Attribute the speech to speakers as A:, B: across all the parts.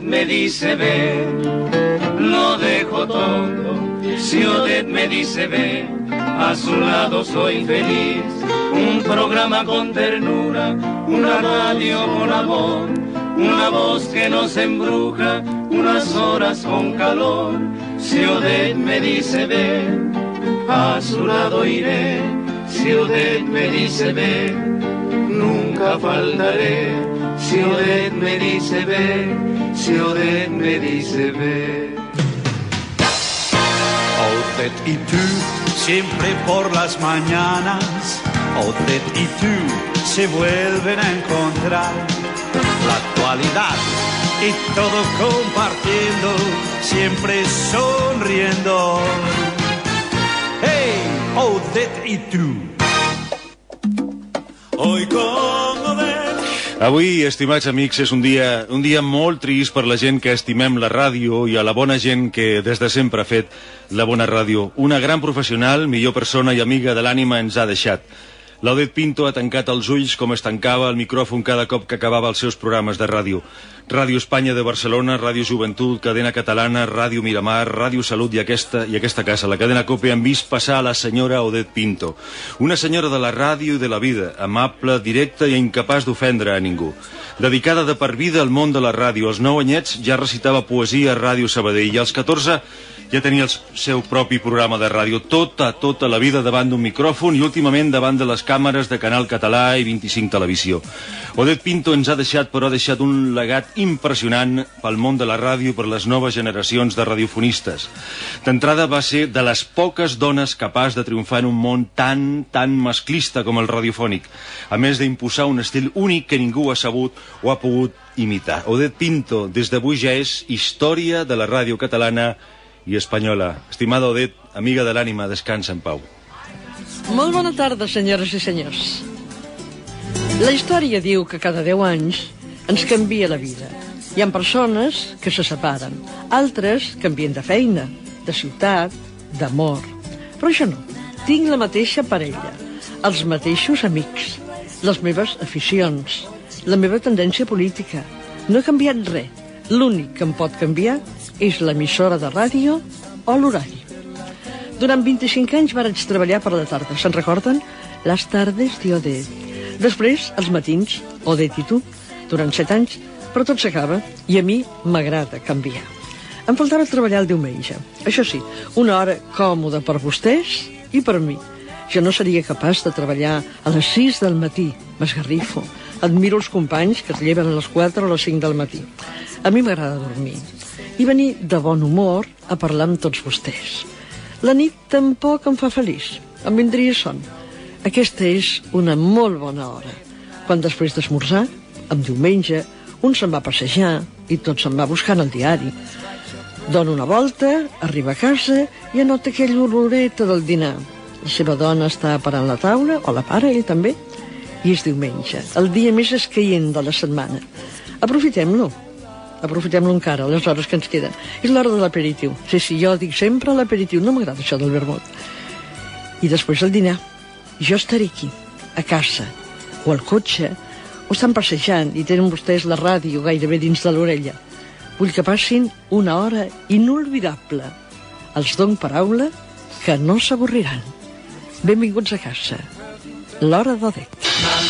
A: me dice ven, lo dejo todo. Si Odette me dice ven, a su lado soy feliz. Un programa con ternura, una radio con amor, una voz que nos embruja, unas horas con calor. Si Odette me dice ven, a su lado iré. Si Odette me dice ven, nunca faltaré. Si Odette me dice ven, si Odette me dice ven.
B: Odette y tú, siempre por las mañanas, Odette y tú se vuelven a encontrar. La actualidad y todo compartiendo, siempre sonriendo. Hey, Odette y tú. Hoy con Odette.
C: Avui, estimats amics, és un dia molt trist per la gent que estimem la ràdio i a la bona gent que des de sempre ha fet la bona ràdio. Una gran professional, millor persona i amiga de l'ànima ens ha deixat. L'Odette Pinto ha tancat els ulls com es tancava el micròfon cada cop que acabava els seus programes de ràdio. Ràdio Espanya de Barcelona, Ràdio Joventut, Cadena Catalana, Ràdio Miramar, Ràdio Salut i aquesta casa, la cadena COPE, han vist passar a la senyora Odette Pinto. Una senyora de la ràdio i de la vida, amable, directa i incapaç d'ofendre a ningú. Dedicada de per vida al món de la ràdio. Als 9 anyets ja recitava poesia a Ràdio Sabadell i als 14 ja tenia el seu propi programa de ràdio. Tota la vida davant d'un micròfon i últimament davant de les càmeres de Canal Català i 25 Televisió. Odette Pinto ens ha deixat, però ha deixat un legat impressionant pel món de la ràdio, per les noves generacions de radiofonistes. D'entrada va ser de les poques dones capaç de triomfar en un món tan masclista com el radiofònic, a més d'imposar un estil únic que ningú ha sabut o ha pogut imitar. Odette Pinto, des d'avui ja és història de la ràdio catalana i espanyola. Estimada Odette, amiga de l'ànima, descansa en pau.
D: Molt bona tarda, senyores i senyors. La història diu que cada 10 anys ens canvia la vida. Hi ha persones que se separen, altres canvien de feina, de ciutat, d'amor. Però jo no. Tinc la mateixa parella, els mateixos amics, les meves aficions, la meva tendència política. No he canviat res. L'únic que em pot canviar és l'emissora de ràdio o l'horari. Durant 25 anys vaig treballar per la tarda. Se'n recorden? Les tardes de Odette. Després, els matins, Odette i tu. Durant 7 anys, però tot s'acaba i a mi m'agrada canviar. Em faltava treballar el diumenge. Això sí, una hora còmoda per vostès i per mi. Jo no seria capaç de treballar a les 6 del matí. M'esgarrifo. Admiro els companys que es lleven a les 4 o a les 5 del matí. A mi m'agrada dormir i venir de bon humor a parlar amb tots vostès. La nit tampoc em fa feliç, em vindria son. Aquesta és una molt bona hora, quan després d'esmorzar, en diumenge, un se'n va passejar i tot se'n va buscant el diari. Dona una volta, arriba a casa i anota aquella oloreta del dinar. La seva dona està parant la taula, o la para, ell també, i és diumenge, el dia més escaient de la setmana. Aprofitem-lo encara, les hores que ens queden. És l'hora de l'aperitiu. Sí, jo dic sempre l'aperitiu, no m'agrada això del vermut. I després el dinar. Jo estaré aquí, a casa, o al cotxe, o estan passejant i tenen vostès la ràdio gairebé dins de l'orella. Vull que passin una hora inolvidable. Els dono paraula que no s'avorriran. Benvinguts a casa. L'hora d'Odette.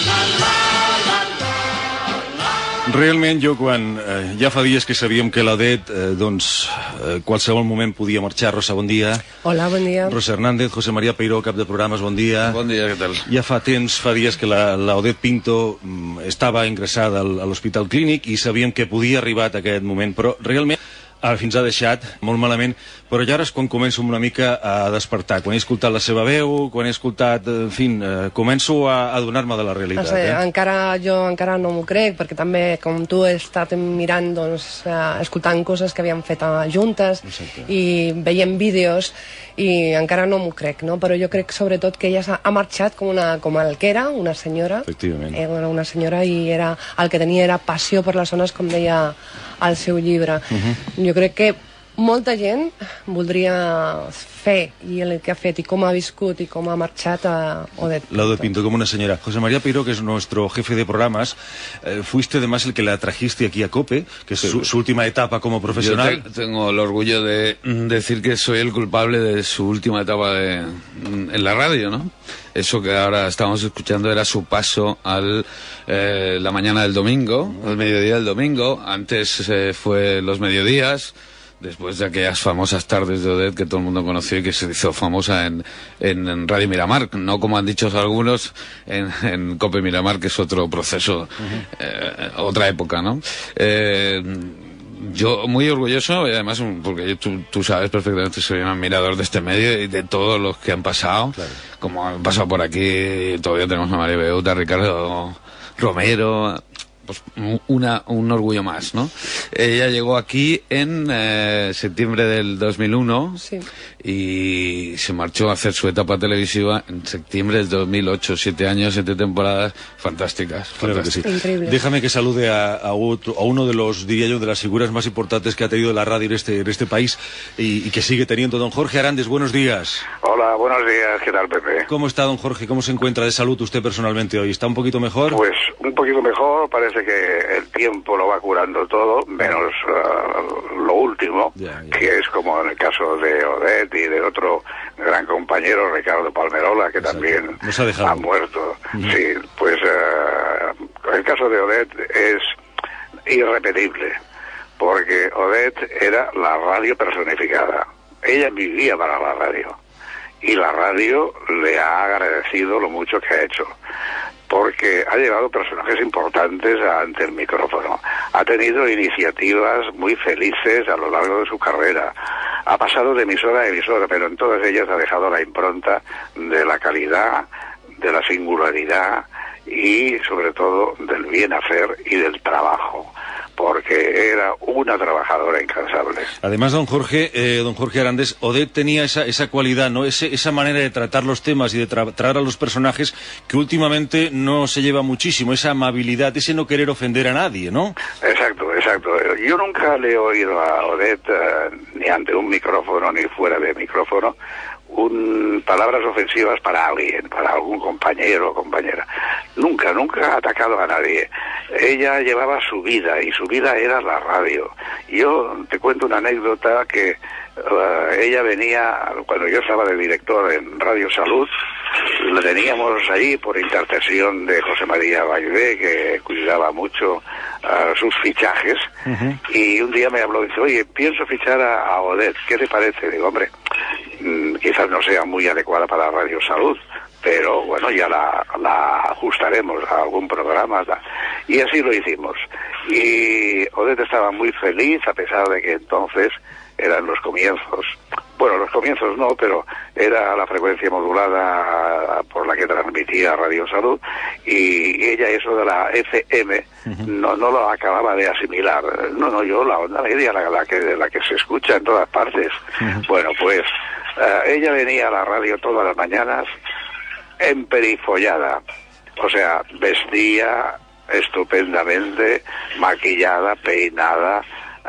C: Realment, jo quan ja fa dies que sabíem que l'Odette, qualsevol moment podia marxar. Rosa, bon dia.
E: Hola, bon dia.
C: Rosa Hernández, José María Peiró, cap de programes, bon dia.
F: Bon dia, què tal?
C: Ja fa dies que l'Odette Pinto estava ingressada a l'Hospital Clínic i sabíem que podia arribar a aquest moment, però realment fins ha deixat molt malament, però ja ara és quan començo una mica a despertar, quan he escoltat la seva veu, quan he escoltat, en fi, començo a adonar-me de la realitat.
E: Jo encara no m'ho crec, perquè també, com tu, he estat mirant, escoltant coses que havíem fet juntes. Exacte. I veient vídeos, i encara no m'ho crec, no? Però jo crec sobretot que ella ha marxat com el que era, una senyora.
C: Efectivament.
E: Era una senyora i el que tenia era passió per les zones, com deia al seu llibre. Jo crec que molta gent voldria fer i el que ha fet i com ha viscut i com ha marxat a Oded Pinto.
C: La Oded Pinto, como una señora. José María Peiró, que es nuestro jefe de programas, fuiste además el que la trajiste aquí a COPE, que es su última etapa como profesional.
F: Yo tengo el orgullo de decir que soy el culpable de su última etapa en la radio, ¿no? Eso que ahora estamos escuchando era su paso la mañana del domingo, el mediodía del domingo. Antes fue los mediodías, después de aquellas famosas tardes de Oded que todo el mundo conoció y que se hizo famosa en Radio Miramar, no como han dicho algunos en COPE Miramar, que es otro proceso, otra época, ¿no? Yo muy orgulloso, y además porque tú sabes perfectamente, soy un admirador de este medio y de todos los que han pasado, claro. Como han pasado por aquí, todavía tenemos a María Beuta, Ricardo Romero, pues un orgullo más, ¿no? Ella llegó aquí en septiembre del 2001, sí. Y se marchó a hacer su etapa televisiva en septiembre del 2008, 7 años, 7 temporadas fantásticas.
C: Claro que sí.
E: Increíble.
C: Déjame que salude a uno de los, diría yo, de las figuras más importantes que ha tenido la radio en este país y que sigue teniendo. Don Jorge Arandes, buenos días.
G: Hola, buenos días, ¿qué tal, Pepe?
C: ¿Cómo está, don Jorge? ¿Cómo se encuentra de salud usted personalmente hoy? ¿Está un poquito mejor?
G: Pues un poquito mejor, parece que el tiempo lo va curando todo, menos lo último, que es como en el caso de Oded y de otro gran compañero, Ricardo Palmerola, que también ha muerto. Sí, pues el caso de Oded es irrepetible, porque Oded era la radio personificada. Ella vivía para la radio, y la radio le ha agradecido lo mucho que ha hecho, porque ha llevado personajes importantes ante el micrófono, ha tenido iniciativas muy felices a lo largo de su carrera, ha pasado de emisora a emisora, pero en todas ellas ha dejado la impronta de la calidad, de la singularidad y sobre todo del bien hacer y del trabajo, porque era una trabajadora incansable.
C: Además, don Jorge Arandes, Oded tenía esa cualidad, ¿no? Esa manera de tratar los temas y de tratar a los personajes que últimamente no se lleva muchísimo, esa amabilidad, ese no querer ofender a nadie, ¿no?
G: Exacto, exacto. Yo nunca le he oído a Oded, ni ante un micrófono ni fuera de micrófono, palabras ofensivas para alguien, para algún compañero o compañera. Nunca ha atacado a nadie. Ella llevaba su vida y su vida era la radio. Yo te cuento una anécdota que ella venía, cuando yo estaba de director en Radio Salud, la teníamos ahí por intercesión de José María Vallvé, que cuidaba mucho sus fichajes, y un día me habló y dice, oye, pienso fichar a Oded, ¿qué te parece? Digo, hombre, quizás no sea muy adecuada para Radio Salud, pero bueno, ya la ajustaremos a algún programa, y así lo hicimos. Y Oded estaba muy feliz, a pesar de que entonces eran los comienzos. Bueno, los comienzos no, pero era la frecuencia modulada por la que transmitía Radio Salud, y ella eso de la FM no lo acababa de asimilar. No, yo la onda media, la que se escucha en todas partes. Bueno, pues ella venía a la radio todas las mañanas emperifollada, o sea, vestía estupendamente, maquillada, peinada,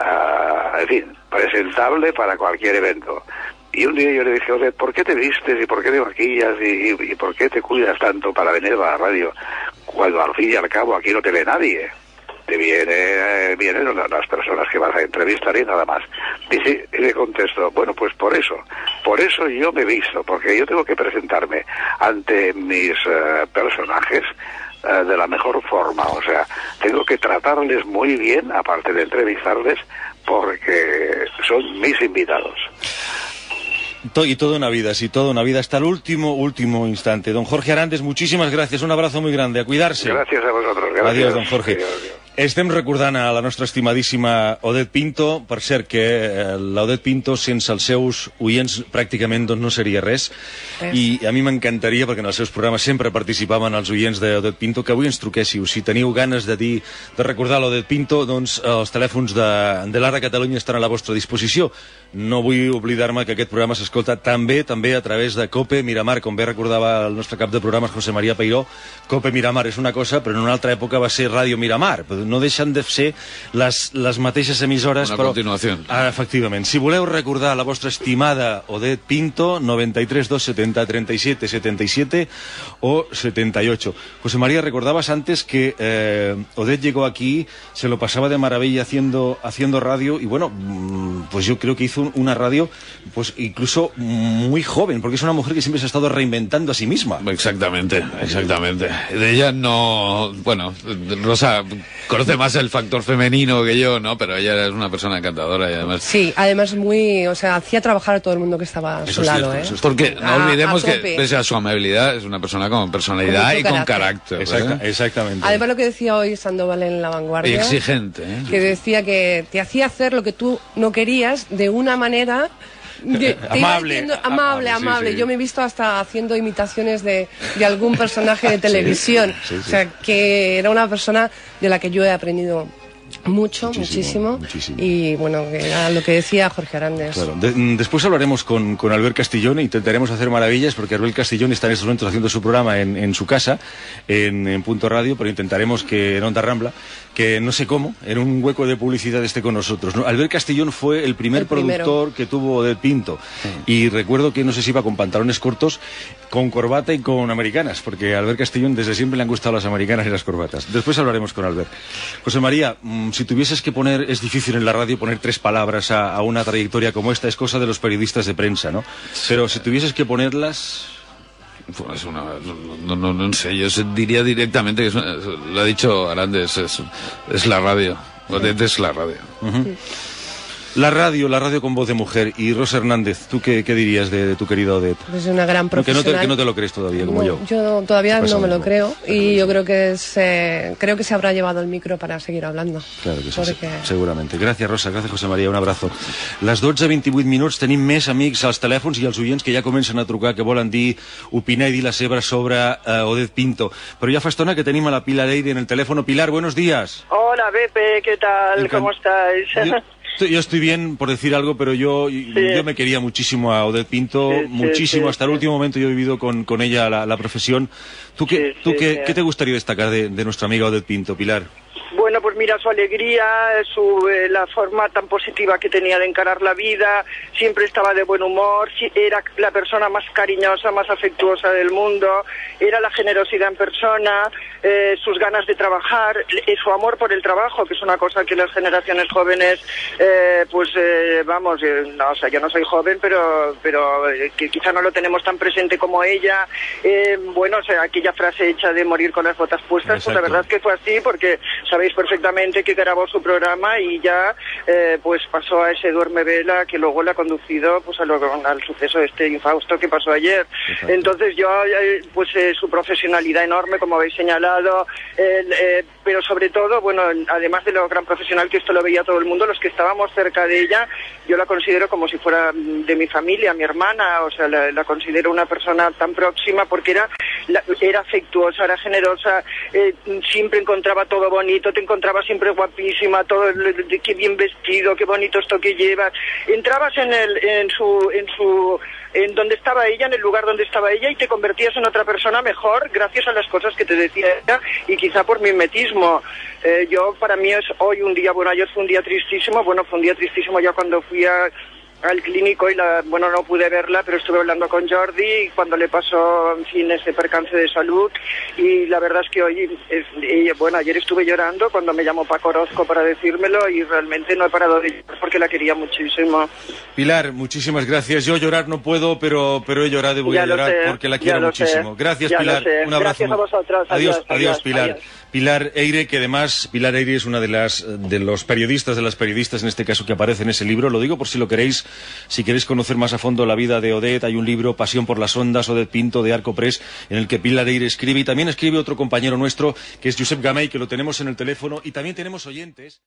G: en fin, presentable para cualquier evento. Y un día yo le dije, Oded, ¿por qué te vistes y por qué te maquillas y por qué te cuidas tanto para venir a la radio cuando al fin y al cabo aquí no te ve nadie? Te vienen las personas que vas a entrevistar y nada más. Y le contesto, bueno, pues por eso yo me he visto, porque yo tengo que presentarme ante mis personajes de la mejor forma, o sea, tengo que tratarles muy bien, aparte de entrevistarles, porque son mis invitados.
C: Y toda una vida, sí, toda una vida, hasta el último instante. Don Jorge Arandes, muchísimas gracias, un abrazo muy grande, a cuidarse.
G: Gracias a vosotros, gracias.
C: Adiós, don Jorge.
G: Adiós.
C: Estem recordant a la nostra estimadíssima Oded Pinto, per cert que l'Oded Pinto sense els seus oients pràcticament doncs, no seria res, i a mi m'encantaria, perquè en els seus programes sempre participaven els oients d'Oded Pinto, que avui ens truquéssiu. Si teniu ganes de recordar l'Oded Pinto, doncs els telèfons de l'Ara Catalunya estan a la vostra disposició. No vull oblidar-me que aquest programa s'escolta també a través de COPE Miramar, com bé recordava el nostre cap de programes José María Peiró. COPE Miramar és una cosa, però en una altra època va ser Ràdio Miramar. no deixen de ser les mateixes emissores,
F: una continuació.
C: Efectivament. Si voleu recordar la vostra estimada Odette Pinto, 93 270 37 77 o 78. José María, recordabas antes que Odette llegó aquí, se lo pasaba de maravilla haciendo radio, y bueno, pues yo creo que hizo una radio pues incluso muy joven, porque es una mujer que siempre se ha estado reinventando a sí misma.
F: Exactamente. De ella no... Bueno, Rosa conoce más el factor femenino que yo, ¿no? Pero ella es una persona encantadora y además...
E: Sí, además muy... O sea, hacía trabajar a todo el mundo que estaba a su lado, ¿eh?
F: Porque no olvidemos que, pese a su amabilidad, es una persona con personalidad y con carácter.
C: Exactamente.
E: Además, lo que decía hoy Sandoval en La Vanguardia...
F: Y exigente, ¿eh?
E: Que decía que te hacía hacer lo que tú no querías de una manera... amable.
C: Sí.
E: Yo me he visto hasta haciendo imitaciones de algún personaje de televisión.
C: Sí.
E: O sea, que era una persona de la que yo he aprendido muchísimo. Y bueno, que era lo que decía Jorge Arandes.
C: Claro. Después hablaremos con Albert Castillón e intentaremos hacer maravillas, porque Albert Castillón está en estos momentos haciendo su programa en su casa, en Punto Radio, pero intentaremos que en Onda Rambla, que no sé cómo, en un hueco de publicidad esté con nosotros, ¿no? Albert Castillón fue el primer productor que tuvo Odette Pinto, y recuerdo que no sé si iba con pantalones cortos, con corbata y con americanas, porque a Albert Castillón desde siempre le han gustado las americanas y las corbatas. Después hablaremos con Albert. José María, si tuvieses que poner, es difícil en la radio poner 3 palabras a una trayectoria como esta, es cosa de los periodistas de prensa, ¿no? Pero si tuvieses que ponerlas...
F: Pues no sé, yo diría directamente que lo ha dicho Arandes, es la radio. Odette es la radio.
C: La radio con voz de mujer. Y Rosa Hernández, ¿tú qué dirías de tu querida Odette?
E: Es una gran profesional.
C: Que no te lo crees todavía, como yo.
E: Yo todavía no me lo creo, y yo creo que se habrá llevado el micro para seguir hablando.
C: Claro que sí, seguramente. Gràcies, Rosa, gràcies, José María, un abrazo. Les 12:28 minuts, tenim més amics als telèfons i als oients que ja comencen a trucar, que volen dir, opinar i dir la seva sobre Odette Pinto. Pero ya fa estona que tenim a la Pilar Eire en el teléfono. Pilar, buenos días.
H: Hola, Pepe, ¿qué tal? ¿Cómo estáis?
C: Yo estoy bien, por decir algo, pero yo me quería muchísimo a Odette Pinto, muchísimo. Hasta el último momento yo he vivido con ella la profesión. ¿Qué te gustaría destacar de nuestra amiga Odette Pinto, Pilar?
H: Bueno, pues mira, su alegría, la forma tan positiva que tenía de encarar la vida, siempre estaba de buen humor, era la persona más cariñosa, más afectuosa del mundo, era la generosidad en persona, sus ganas de trabajar, su amor por el trabajo, que es una cosa que las generaciones jóvenes, no, o sea, yo no soy joven, pero que quizá no lo tenemos tan presente como ella. Bueno, o sea, aquella frase hecha de morir con las botas puestas,
C: Exacto.
H: Pues la verdad es que fue así, porque sabéis perfectamente que grabó su programa y ya pues pasó a ese duerme vela que luego le ha conducido pues al suceso infausto que pasó ayer.
C: Exacto.
H: Entonces yo pues su profesionalidad enorme, como habéis señalado, pero sobre todo, bueno, además de lo gran profesional que esto lo veía todo el mundo, los que estábamos cerca de ella, yo la considero como si fuera de mi familia, mi hermana, o sea, la considero una persona tan próxima porque era afectuosa, era generosa, siempre encontraba todo bonito, te encontraba siempre guapísima, todo, qué bien vestido, qué bonito esto que llevas. Entrabas en donde estaba ella, en el lugar donde estaba ella, y te convertías en otra persona mejor gracias a las cosas que te decía ella y quizá por mimetismo. Para mí es hoy un día, bueno, ayer fue un día tristísimo, ya cuando fui al clínico y no pude verla, pero estuve hablando con Jordi cuando le pasó, en fin, ese percance de salud, y la verdad es que hoy, ayer estuve llorando cuando me llamó Paco Orozco para decírmelo y realmente no he parado de llorar porque la quería muchísimo.
C: Pilar, muchísimas gracias. Yo llorar no puedo, pero he llorado y voy a llorar porque la quiero muchísimo. Gracias, Pilar. Un abrazo.
H: Gracias a vosotros.
C: Adiós, Pilar.
H: Adiós.
C: Pilar Eire, que además Pilar Eire es una de las periodistas en este caso que aparece en ese libro. Lo digo por si lo queréis, si queréis conocer más a fondo la vida de Odette. Hay un libro, Pasión por las ondas, Odette Pinto, de Arco Press, en el que Pilar Eire escribe, y también escribe otro compañero nuestro que es Josep Gamay, que lo tenemos en el teléfono, y también tenemos oyentes.